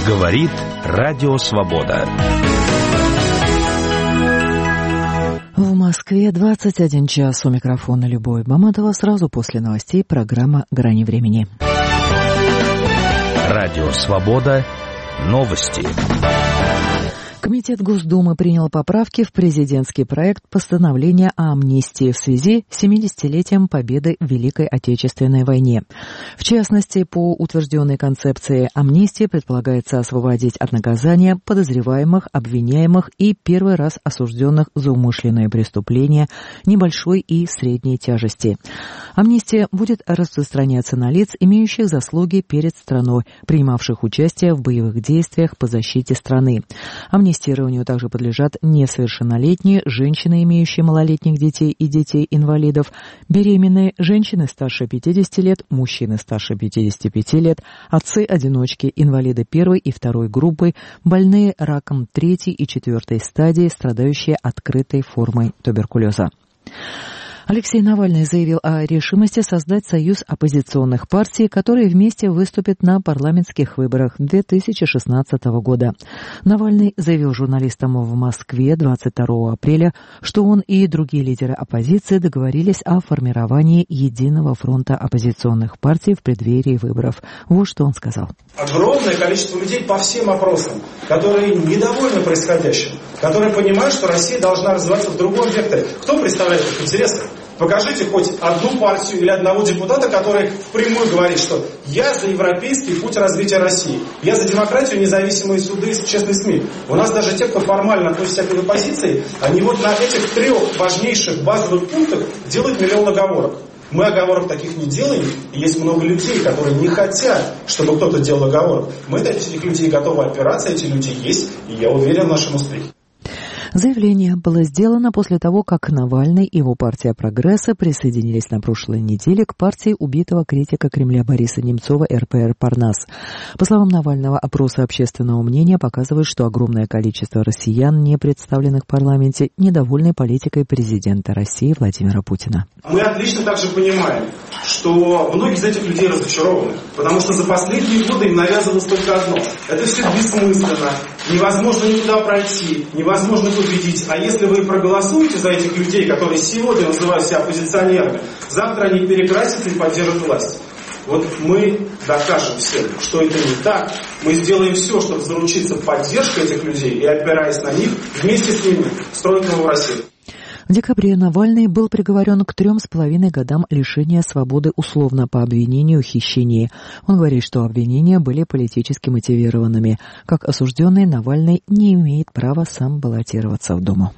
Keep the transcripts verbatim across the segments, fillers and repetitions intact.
Говорит Радио Свобода. В Москве двадцать один час. У микрофона Любовь Баматова. Сразу после новостей программа «Грани времени». Радио Свобода. Новости. Комитет Госдумы принял поправки в президентский проект постановления о амнистии в связи с семидесятилетием победы в Великой Отечественной войне. В частности, по утвержденной концепции амнистии предполагается освободить от наказания подозреваемых, обвиняемых и первый раз осужденных за умышленные преступления небольшой и средней тяжести. Амнистия будет распространяться на лиц, имеющих заслуги перед страной, принимавших участие в боевых действиях по защите страны. Амнистированию также подлежат несовершеннолетние, женщины, имеющие малолетних детей и детей-инвалидов, беременные, женщины старше пятидесяти лет, мужчины старше пятидесяти пяти лет, отцы-одиночки, инвалиды первой и второй группы, больные раком третьей и четвертой стадии, страдающие открытой формой туберкулеза. Алексей Навальный заявил о решимости создать союз оппозиционных партий, которые вместе выступят на парламентских выборах две тысячи шестнадцатого года. Навальный заявил журналистам в Москве двадцать второго апреля, что он и другие лидеры оппозиции договорились о формировании единого фронта оппозиционных партий в преддверии выборов. Вот что он сказал. Огромное количество людей по всем опросам, которые недовольны происходящим, которые понимают, что Россия должна развиваться в другом векторе. Кто представляет их интересы? Покажите хоть одну партию или одного депутата, который впрямую говорит, что я за европейский путь развития России, я за демократию, независимые суды, честные СМИ. У нас даже те, кто формально относится к этой позиции, они вот на этих трех важнейших базовых пунктах делают миллион оговорок. Мы оговорок таких не делаем, и есть много людей, которые не хотят, чтобы кто-то делал оговорок. Мы на этих людей готовы опираться, эти люди есть, и я уверен в нашем успехе. Заявление было сделано после того, как Навальный и его партия «Прогресса» присоединились на прошлой неделе к партии убитого критика Кремля Бориса Немцова эр пэ эр «Парнас». По словам Навального, опросы общественного мнения показывают, что огромное количество россиян, не представленных в парламенте, недовольны политикой президента России Владимира Путина. Мы отлично также понимаем, что многие из этих людей разочарованы, потому что за последние годы им навязывалось только одно. Это все бессмысленно, невозможно никуда пройти, невозможно победить. А если вы проголосуете за этих людей, которые сегодня называют себя оппозиционерами, завтра они перекрасятся и поддержат власть. Вот мы докажем всем, что это не так. Мы сделаем все, чтобы заручиться поддержкой этих людей и, опираясь на них, вместе с ними строить новую Россию. В декабре Навальный был приговорен к трем с половиной годам лишения свободы условно по обвинению в хищении. Он говорит, что обвинения были политически мотивированными. Как осужденный, Навальный не имеет права сам баллотироваться в Думу.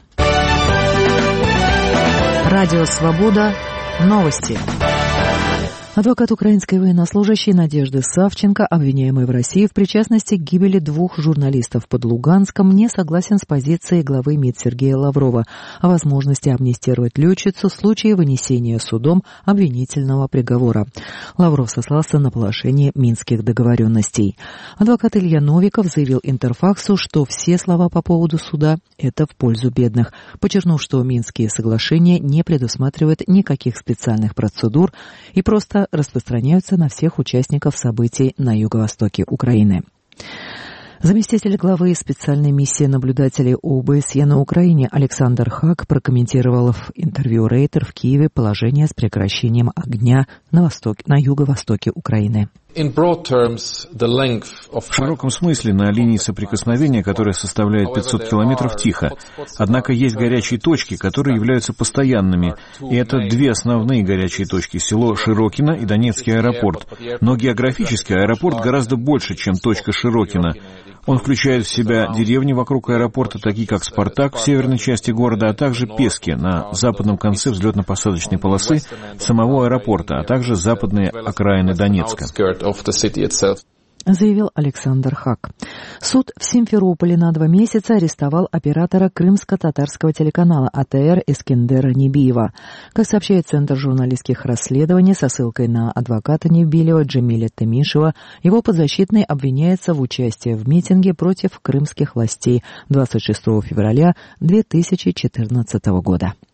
Радио «Свобода». Новости. Адвокат украинской военнослужащей Надежды Савченко, обвиняемый в России в причастности к гибели двух журналистов под Луганском, не согласен с позицией главы МИД Сергея Лаврова о возможности амнистировать летчицу в случае вынесения судом обвинительного приговора. Лавров сослался на положение минских договоренностей. Адвокат Илья Новиков заявил Интерфаксу, что все слова по поводу суда – это в пользу бедных, подчеркнув, что Минские соглашения не предусматривают никаких специальных процедур и просто распространяются на всех участников событий на юго-востоке Украины. Заместитель главы специальной миссии наблюдателей о бэ эс е на Украине Александр Хак прокомментировал в интервью Рейтер в Киеве положение с прекращением огня на, востоке, на юго-востоке Украины. В широком смысле на линии соприкосновения, которая составляет пятьсот километров, тихо. Однако есть горячие точки, которые являются постоянными. И это две основные горячие точки – село Широкино и Донецкий аэропорт. Но географически аэропорт гораздо больше, чем точка Широкино. Он включает в себя деревни вокруг аэропорта, такие как Спартак в северной части города, а также Пески на западном конце взлетно-посадочной полосы самого аэропорта, а также западные окраины Донецка. Заявил Александр Хак. Суд в Симферополе на два месяца арестовал оператора крымско-татарского телеканала а тэ эр Эскендера Небиева. Как сообщает Центр журналистских расследований со ссылкой на адвоката Небиева Джемиля Темишева, его подзащитный обвиняется в участии в митинге против крымских властей двадцать шестого февраля две тысячи четырнадцатого года.